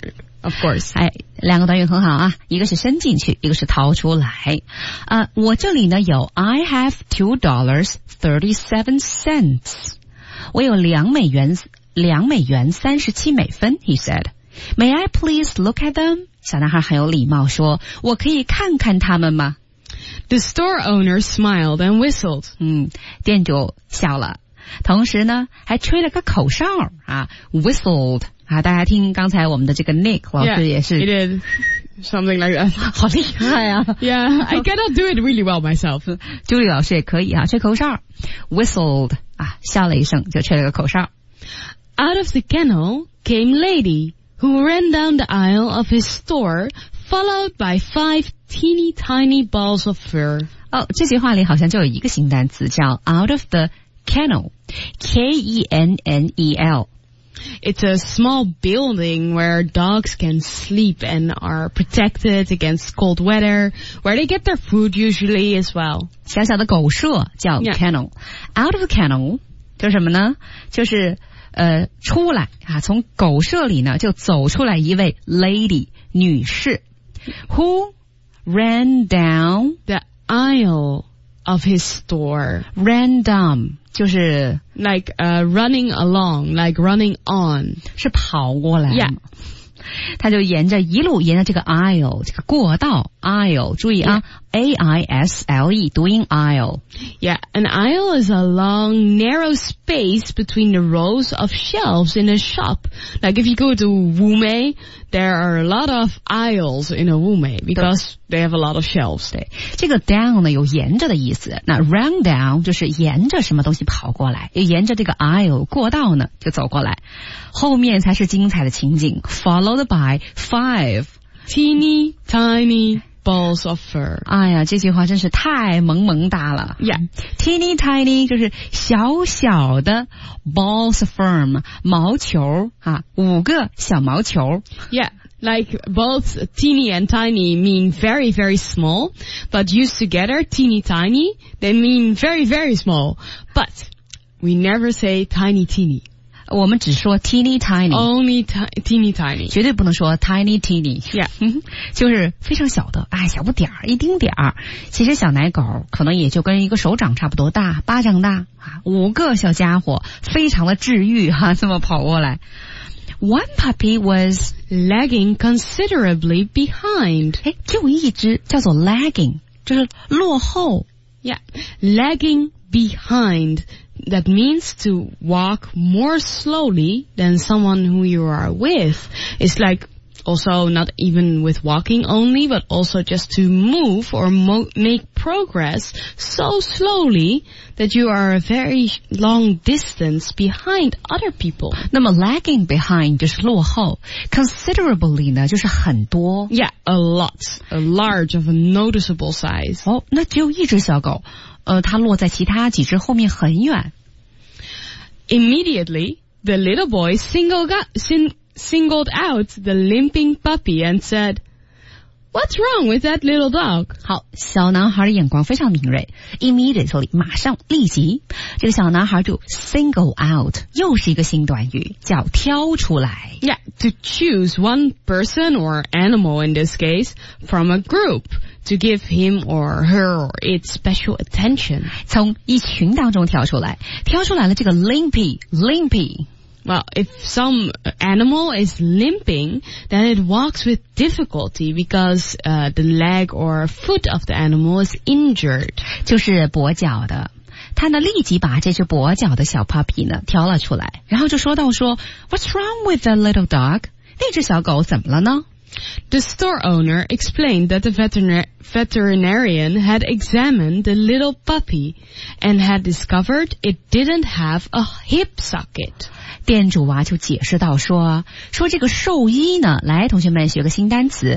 B: of course.
A: 哎，两个短语很好啊，一个是伸进去，一个是掏出来。啊、呃，我这里呢有 I have two dollars thirty-seven cents。我有两美元。两美元三十七美分 he said. May I please look at them? 小男孩很有礼貌说，我可以看看他们吗？
B: The store owner smiled and whistled.
A: 嗯，店主笑了，同时呢还吹了个口哨啊 whistled 啊，大家听刚才我们的这个 Nick 老师也是
B: yeah, he did something like that.
A: 好厉害啊
B: Yeah, I cannot do it really well myself.
A: 朱莉老师也可以啊，吹口哨 whistled 啊，笑了一声就吹了个口哨。
B: Out of the kennel came Lady, who ran down the aisle of his store, followed by five teeny tiny balls of fur.
A: 哦，这句话里好像就有一个新单词叫 out of the kennel, K E N N E L.
B: It's a small building where dogs can sleep and are protected against cold weather, where they get their food usually as well.
A: 小小的狗舍叫 kennel. Yeah. Out of the kennel 就是什么呢？就是呃，出来啊，从狗舍里呢就走出来一位 lady 女士 ，who ran down
B: the aisle of his store.
A: Ran down 就是
B: like uh, running along, like running on，
A: 是跑过来。
B: Yeah.
A: 他就沿着一路沿着这个 aisle 这个过道 aisle 注意啊 A I S L E 读音 aisle.
B: Yeah, an aisle is a long narrow space between the rows of shelves in a shop. Like if you go to Wumei, there are a lot of aisles in a Wumei because they have a lot of shelves.
A: 对，这个 down 呢有沿着的意思，那 run down 就是沿着什么东西跑过来，沿着这个 aisle 过道呢就走过来，后面才是精彩的情景 ，followed by five
B: teeny tiny balls of fur.
A: 哎呀，这句话真是太萌萌哒了。
B: Yeah.
A: Teeny tiny 就是小小的 balls of fur 毛球啊，五个小毛球。
B: Yeah. Like both teeny and tiny mean very, very small, but used together, teeny tiny, they mean very, very small. But we never say tiny teeny.
A: 我们只说 teeny tiny.
B: Only t- teeny tiny.
A: 绝对不能说 tiny teeny.
B: Yeah.
A: 就是非常小的，哎，小不点儿，一丁点儿。其实小奶狗可能也就跟一个手掌差不多大，巴掌大啊，五个小家伙，非常的治愈哈，这么跑过来。One puppy was
B: lagging considerably behind.
A: 哎，就一只叫做 lagging， 就是落后。
B: Yeah, lagging behind. That means to walk more slowly than someone who you are with. It's like also not even with walking only, but also just to move or mo- make progress so slowly that you are a very long distance behind other people.
A: 那么 lagging behind 就是落后 ，considerably 呢就是很多。
B: Yeah, a lot, a large of a noticeable size.
A: 哦，那只有一只小狗，呃，它落在其他几只后面很远。
B: Immediately, the little boy singled out, sin- singled out the limping puppy and said, "What's wrong with that little dog?"
A: 好，小男孩的眼光非常敏锐 ，immediately 马上立即，这个小男孩就 single out， 又是一个新短语，叫挑出来。
B: Yeah, to choose one person or animal in this case from a group to give him or her or it special attention.
A: 从一群当中挑出来，挑出来了这个 limpy limpy。
B: Well, if some animal is limping, then it walks with difficulty because uh, the leg or foot of the animal is injured.
A: 就是跛脚的。他呢立即把这只跛脚的小 puppy 呢挑了出来，然后就说到说 What's wrong with the little dog？ 那只小狗怎么了呢？
B: The store owner explained that the veterinar- veterinarian had examined the little puppy and had discovered it didn't have a hip socket.
A: 店主啊就解释到说说这个兽医呢，来同学们学个新单词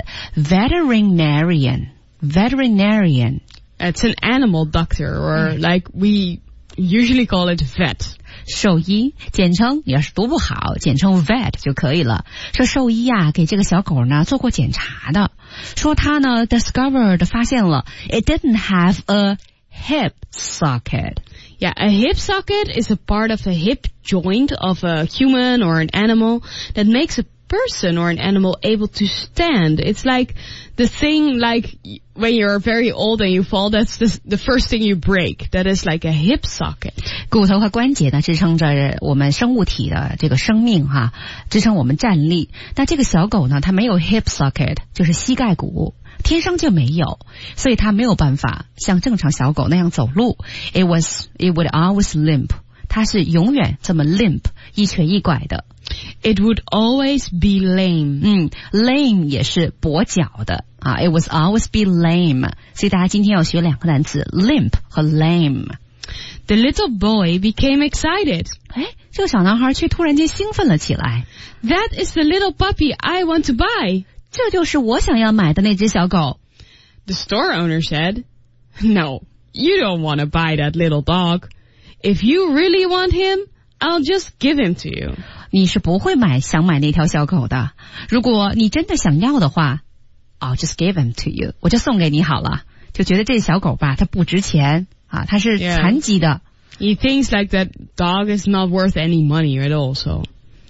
A: veterinarian veterinarian.
B: It's an animal doctor or like we usually call it vet.
A: 兽医简称，你要是读不好简称 vet 就可以了。说兽医啊给这个小狗呢做过检查的，说他呢 discovered 发现了 it didn't have a hip socket.
B: Yeah, a hip socket is a part of a hip joint of a human or an animal that makes a person or an animal able to stand. It's like the thing like when you're very old and you fall, that's the, the first thing you break. That is like a hip socket.
A: 骨头和关节呢支撑着我们生物体的这个生命哈，支撑我们站立。那这个小狗呢，它没有 hip socket， 就是膝盖骨。天生就没有，所以它没有办法像正常小狗那样走路。It was, it would always limp. 它是永远这么 limp， 一瘸一拐的。
B: It would always be lame.
A: 嗯 ，lame 也是跛脚的啊。It was always be lame. 所以大家今天要学两个单词 limp 和 lame.
B: The little boy became excited.
A: 哎，这个小男孩却突然间兴奋了起来。
B: That is the little puppy I want to buy.
A: 这就是我想要买的那只小狗。
B: The store owner said, "No, you don't want to buy that little dog. If you really want him, I'll just give him to you."
A: 你是不会买想买那条小狗的。如果你真的想要的话 ，I'll just give him to you， 我就送给你好了。就觉得这小狗吧，它不值钱啊，它是残疾的。
B: Yeah. He thinks like that dog is not worth any money at all. So,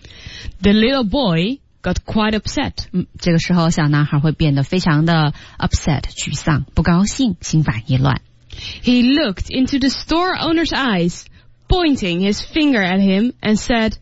B: the little boy got quite upset.
A: 嗯，这个时候小男孩会变得非常的 upset， 沮丧、不高兴、心烦意乱。
B: He looked into the store owner's eyes, pointing his finger at him and said,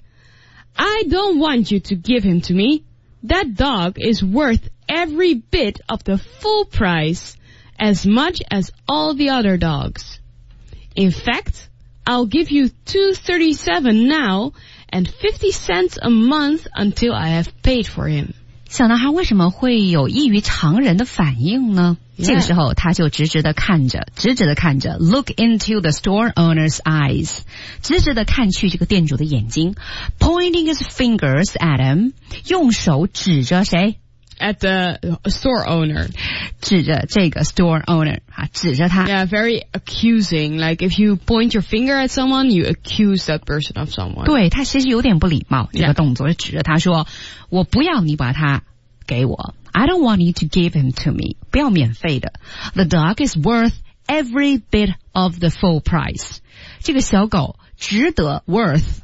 B: "I don't want you to give him to me. That dog is worth every bit of the full price, as much as all the other dogs. In fact, I'll give you two thirty-seven now and fifty cents a month until I have paid for him."
A: 小男孩为什么会有异于常人的反应呢？
B: Yeah.
A: 这个时候他就直直的看着，直直的看着 ，look into the store owner's eyes， 直直的看去这个店主的眼睛 ，pointing his fingers at him， 用手指着谁
B: At the store owner.
A: 指着这个 store owner 啊，指着他。
B: Yeah, very accusing. Like if you point your finger at someone, you accuse that person of someone.
A: 对，他其实有点不礼貌，这个动作是指着他说，我不要你把他给我。I don't want you to give him to me. 不要免费的。The dog is worth every bit of the full price. 这个小狗值得 worth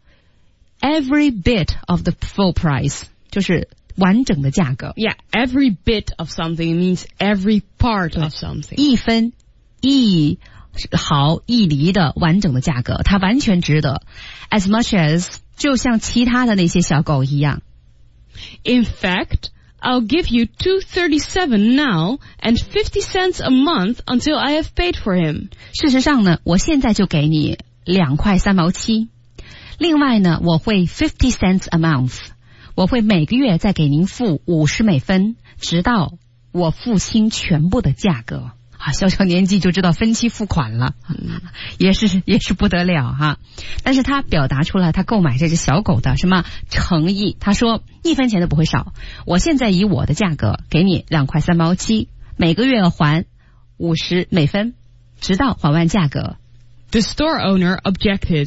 A: every bit of the full price. 就是完整的价格。
B: Yeah, every bit of something means every part of something.
A: 一分一毫一厘的完整的价格，它完全值得。As much as 就像其他的那些小狗一样。
B: In fact, I'll give you two thirty-seven now and fifty cents a month until I have paid for him.
A: 事实上呢，我现在就给你两块三毛七。另外呢，我会 fifty cents a month， 我会每个月再给您付五十美分，直到我付清全部的价格。啊，小小年纪就知道分期付款了，嗯、也是也是不得了哈。但是他表达出了他购买这只小狗的什么诚意？他说一分钱都不会少，我现在以我的价格给你两块三毛七，每个月还五十美分，直到还完价格。
B: The store owner objected.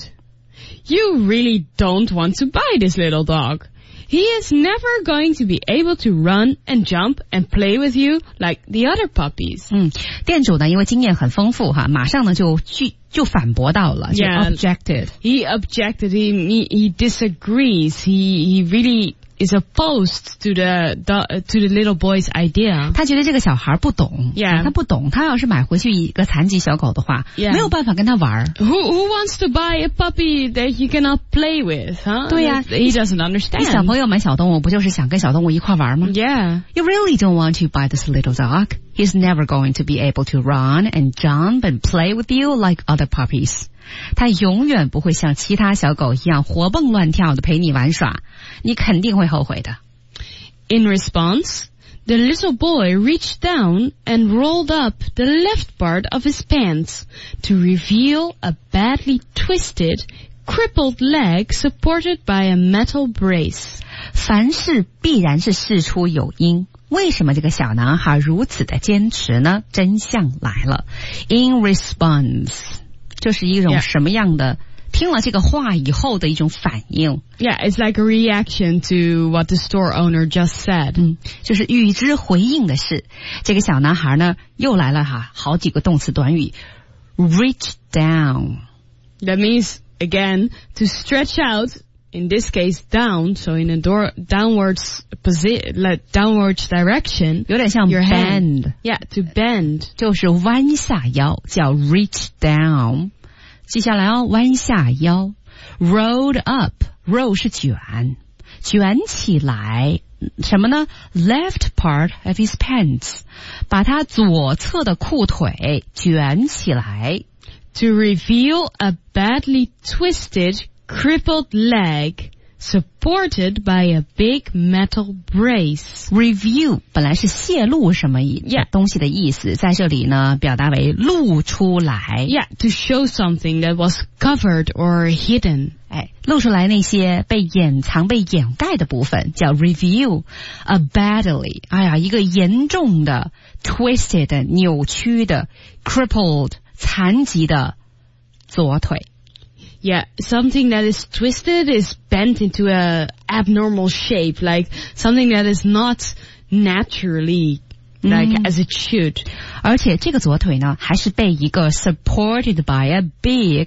B: You really don't want to buy this little dog. He is never going to be able to run and jump and play with you like the other puppies.
A: 嗯，店主呢，因为经验很丰富哈，马上呢就拒就反驳到了，就
B: Yeah,
A: objected.
B: He objected. He, he he disagrees. He he really is opposed to the, the to the little boy's idea.
A: 他觉得这个小孩不懂，
B: Yeah.
A: 他不懂，他要是买回去一个残疾小狗的话，
B: Yeah.
A: 没有办法跟他玩。
B: Who who wants to buy a puppy that he cannot play with? Huh?
A: 对呀，
B: He doesn't understand.
A: 你小朋友买小动物不就是想跟小动物一块玩吗？
B: Yeah.
A: You really don't want to buy this little dog. He's never going to be able to run and jump and play with you like other puppies. 他永远不会像其他小狗一样活蹦乱跳的陪你玩耍，你肯定会后悔的。
B: In response, the little boy reached down and rolled up the left part of his pants to reveal a badly twisted, crippled leg supported by a metal brace.
A: 凡事必然是事出有因。为什么这个小男孩如此的坚持呢？真相来了。In response 就是一种什么样的、yeah. 听了这个话以后的一种反应。
B: Yeah, it's like a reaction to what the store owner just said.
A: 嗯，就是与之回应的是，这个小男孩呢又来了哈，好几个动词短语。Reach down.
B: That means, again, to stretch out, in this case down, so in a door, downwards position, like downwards direction.
A: 有点像
B: your
A: bend.
B: Hand. Yeah, to bend.
A: 就是弯下腰，叫 reach down. 接下来哦，弯下腰 rolled up, roll 是卷，卷起来什么呢？ left part of his pants, 把他左侧的裤腿卷起来
B: to reveal a badly twisted, crippled leg supported by a big metal brace.
A: Review 本来是泄露什么意
B: Yeah.
A: 东西的意思，在这里呢表达为露出来。
B: Yeah, to show something that was covered or hidden.
A: 哎，露出来那些被掩藏、被掩盖的部分叫 reveal. A badly, 哎呀，一个严重的 twisted 扭曲的 crippled 残疾的左腿。
B: Yeah, something that is twisted is bent into a abnormal shape, like something that is not naturally like、mm. as it should.
A: 而且这个左腿呢，还是被一个 supported by a big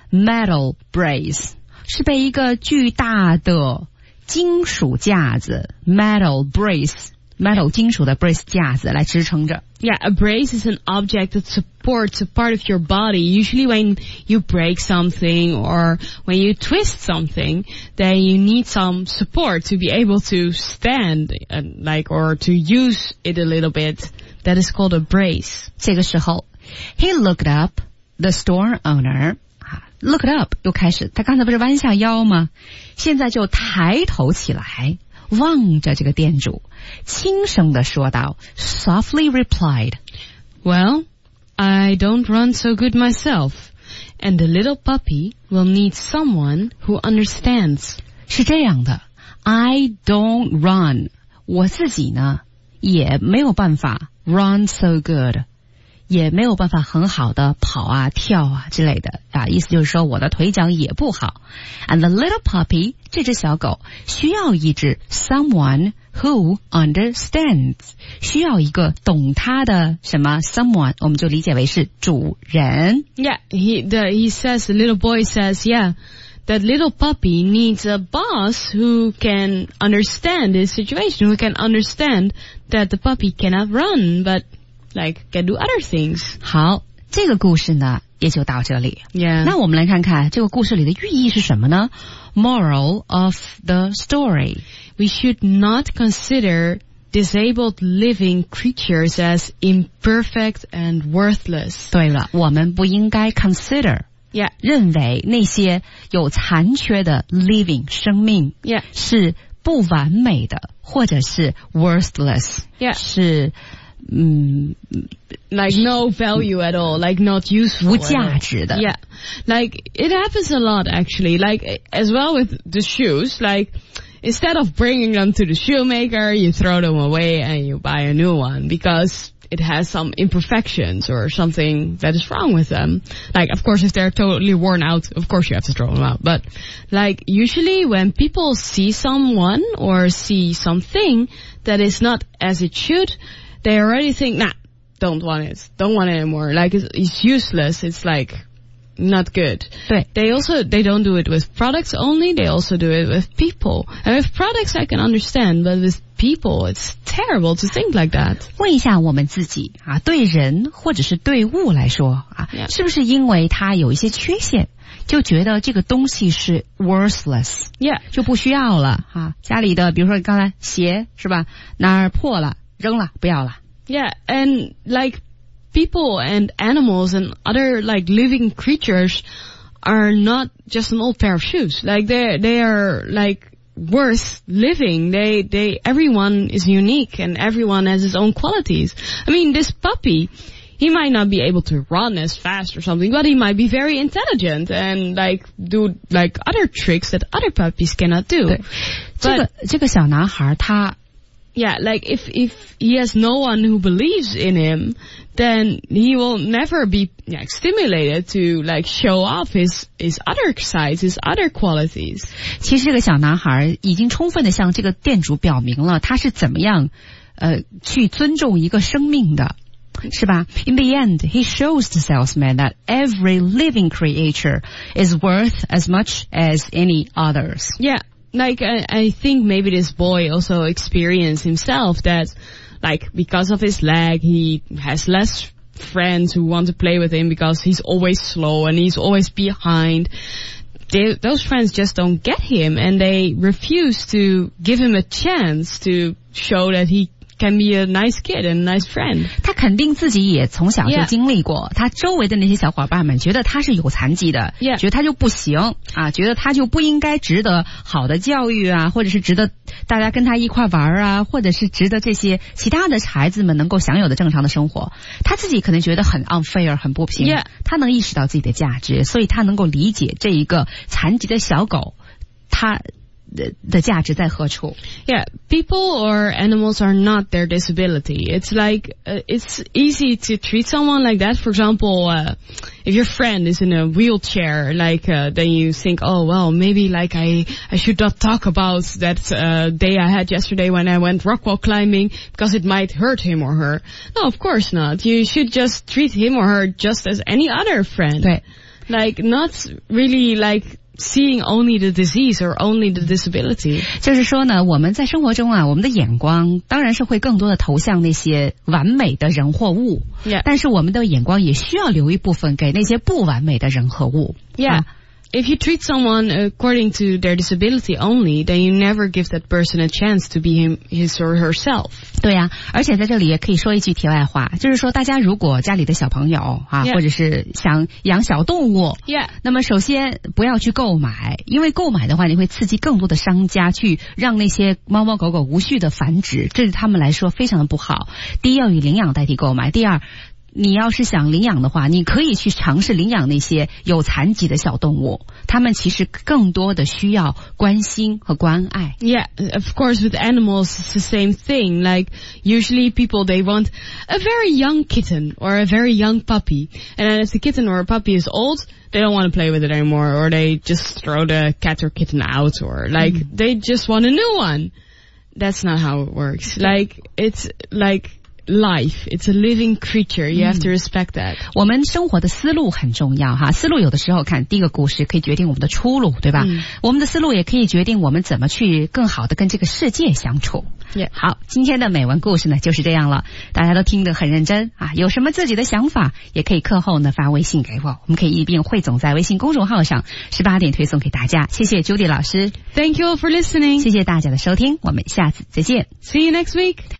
A: metal brace， 是被一个巨大的金属架子 metal brace。metal 金属的 brace 架子来支撑着。
B: Yeah, a brace is an object that supports a part of your body. Usually when you break something or when you twist something, then you need some support to be able to stand and like or to use it a little bit. That is called a brace.
A: 这个时候 he looked up the store owner. Looked up 又开始，他刚才不是弯下腰吗？现在就抬头起来。望着这个店主，轻声地说道 ，softly replied,
B: "Well, I don't run so good myself, and the little puppy will need someone who understands."
A: 是这样的 ，I don't run， 我自己呢也没有办法 run so good， 也没有办法很好的跑啊跳啊之类的啊，意思就是说我的腿脚也不好。 And the little puppy， 这只小狗需要一只 someone who understands， 需要一个懂它的什么 someone， 我们就理解为是主人。
B: Yeah, he the, he says, the little boy says, yeah, that little puppy needs a boss who can understand his situation, who can understand that the puppy cannot run, but like can do other things.
A: 好，这个故事呢也就到这里。
B: Yeah.
A: 那我们来看看这个故事里的寓意是什么呢？ Moral of the story，
B: We should not consider disabled living creatures as imperfect and worthless.
A: 对了，我们不应该 consider
B: Yeah.
A: 认为那些有残缺的 living 生命
B: Yeah.
A: 是不完美的，或者是 worthless，
B: Yeah.
A: 是嗯
B: Like no value at all, like not useful.
A: 无
B: at all.
A: 价值的。
B: Yeah. Like it happens a lot actually. Like as well with the shoes, like instead of bringing them to the shoemaker, you throw them away and you buy a new one because it has some imperfections or something that is wrong with them. Like, of course, if they're totally worn out, of course you have to throw them out. But, like, usually when people see someone or see something that is not as it should, they already think, nah, don't want it. Don't want it anymore. Like, it's, it's useless. It's like not good.
A: 对，
B: They also, they don't do it with products only, they also do it with people. And with products I can understand, but with people it's terrible to think like that.
A: 问一下我们自己啊，对人或者是对物来说啊，
B: Yeah.
A: 是不是因为它有一些缺陷，就觉得这个东西是 worthless，
B: Yeah.
A: 就不需要了啊？家里的，比如说刚才鞋是吧，哪儿破了扔了，不要了。
B: Yeah, and like people and animals and other like living creatures are not just an old pair of shoes. Like they they are like worth living. They they everyone is unique and everyone has his own qualities. I mean, this puppy, he might not be able to run as fast or something, but he might be very intelligent and like do like other tricks that other puppies cannot do.
A: 对，这个这个小男孩他
B: Yeah, like if if he has no one who believes in him, then he will never be like, stimulated to like show off his his other sides, his other qualities.
A: 其实这个小男孩已经充分的向这个店主表明了他是怎么样呃去尊重一个生命的，是吧？ In the end, he shows the salesman that every living creature is worth as much as any others.
B: Yeah, like I, I think maybe this boy also experienced himself that like because of his leg he has less friends who want to play with him because he's always slow and he's always behind. They, those friends just don't get him and they refuse to give him a chance to show that he can be a nice kid and a nice friend.
A: 他肯定自己也从小就
B: Yeah.
A: 经历过，他周围的那些小伙伴们觉得他是有残疾的，
B: Yeah.
A: 觉得他就不行啊，觉得他就不应该值得好的教育啊，或者是值得大家跟他一块玩啊，或者是值得这些其他的孩子们能够享有的正常的生活。他自己可能觉得很 unfair 很不平，
B: Yeah.
A: 他能意识到自己的价值，所以他能够理解这一个残疾的小狗他的的价值在何处。
B: Yeah, people or animals are not their disability. It's like, uh, it's easy to treat someone like that. For example, uh, if your friend is in a wheelchair, like, uh, then you think, oh, well, maybe like I, I should not talk about that, uh, day I had yesterday when I went rock wall climbing because it might hurt him or her. No, of course not. You should just treat him or her just as any other friend.
A: 对，
B: Like, not really like, seeing only the disease or only the disability.
A: 就是说呢，我们在生活中啊，我们的眼光当然是会更多的投向那些完美的人或物，
B: Yeah.
A: 但是我们的眼光也需要留一部分给那些不完美的人和物。
B: Yeah.
A: 啊
B: If you treat someone according to their disability only, then you never give that person a chance to be him, his or herself.
A: 对呀、啊，而且在这里也可以说一句题外话，就是说大家如果家里的小朋友啊，
B: Yeah.
A: 或者是想养小动物，
B: Yeah.
A: 那么首先不要去购买，因为购买的话，你会刺激更多的商家去让那些猫猫狗狗无序的繁殖，这对他们来说非常的不好。第一，要以领养代替购买；第二， 你要是想领养的话，你可以去尝试领养那些有残疾的小动物，它们其实更多的需要关心和关爱。
B: Yeah, of course with animals it's the same thing. Like usually people they want a very young kitten or a very young puppy, and then if the kitten or a puppy is old, they don't want to play with it anymore, or they just throw the cat or kitten out, or like mm. they just want a new one. That's not how it works. Like it's like life. It's a living creature. You have to respect that.
A: 我们生活的思路很重要哈，思路有的时候看第一个故事可以决定我们的出路，对吧？嗯、我们的思路也可以决定我们怎么去更好的跟这个世界相处。
B: Yeah.
A: 好，今天的美文故事呢就是这样了，大家都听得很认真啊，有什么自己的想法也可以课后呢发微信给我，我们可以一并汇总在微信公众号上，十八点推送给大家。谢谢 Judy 老师
B: ，Thank you all for listening.
A: 谢谢大家的收听，我们下次再见。
B: See you next week.